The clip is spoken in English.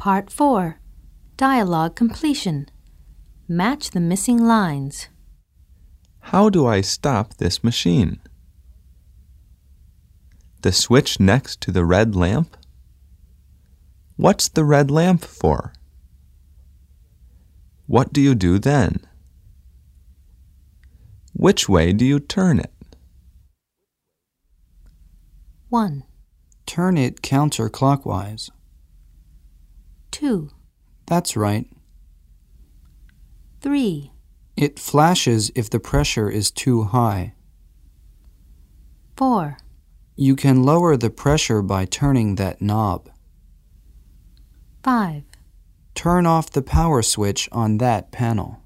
Part 4. Dialogue completion. Match the missing lines. How do I stop this machine? The switch next to the red lamp? What's the red lamp for? What do you do then? Which way do you turn it? 1, Turn it counterclockwise. 2, That's right. 3, It flashes if the pressure is too high. 4, You can lower the pressure by turning that knob. 5. Turn off the power switch on that panel.